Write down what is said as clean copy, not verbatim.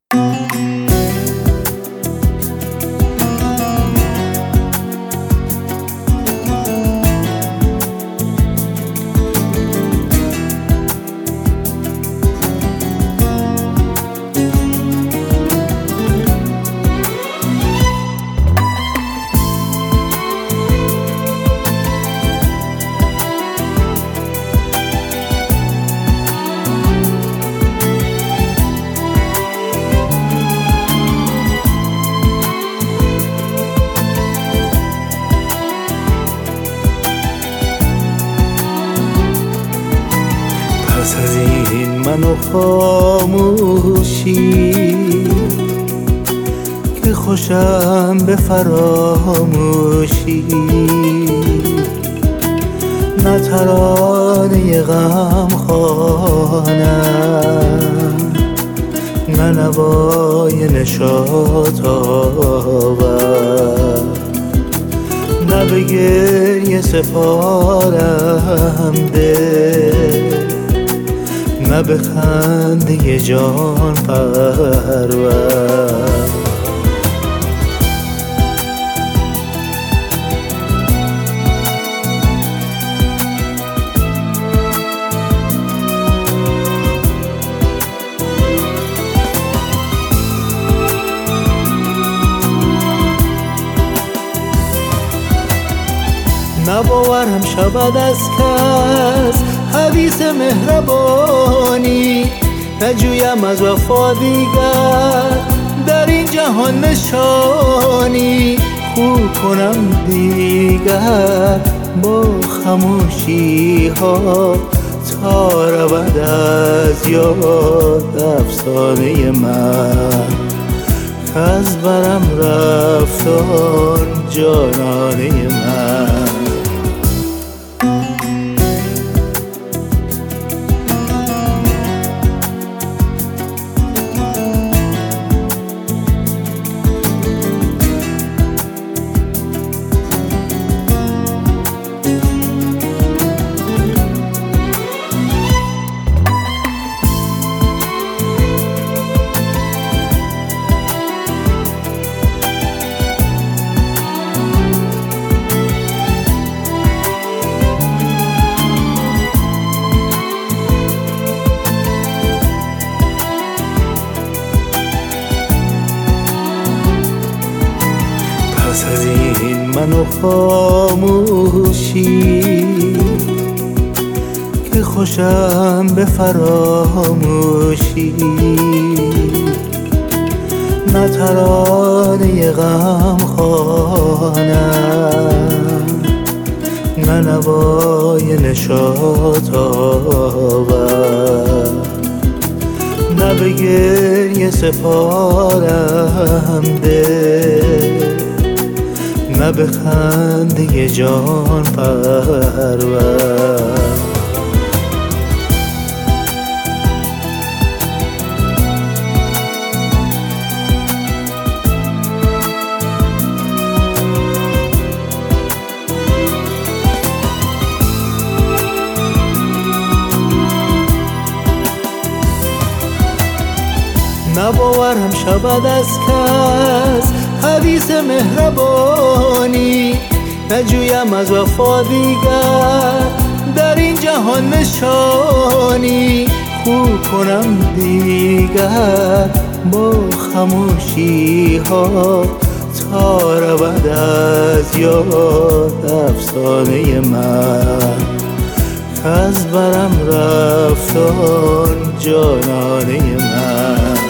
پس از این من و خاموشی که خوشم به فراموشی، نه ترانه غم خوانم نه نوای نشاط آور، نه به گریه سپارم دل، نه به خنده جان پرور. نباورم شود از کس حدیث مهربانی، نجویم از وفا دیگر در این جهان نشانی. خو کنم دیگر با خموشی ها تا رود از یاد افسانه من، کز برم رفت آن جانانه من. پس از این من و خاموشی که خوشم به فراموشی، نه ترانه غم خوانم نه نوای نشاط آور، نه به گریه سپارم دل، نه به خنده جان پرور. نباورم شود از کس حدیث مهربانی، نجویم از وفا دیگر در این جهان نشانی. خو کنم دیگر با خموشی ها تا رود از یاد افسانه من، کز برم رفت آن جانانه من.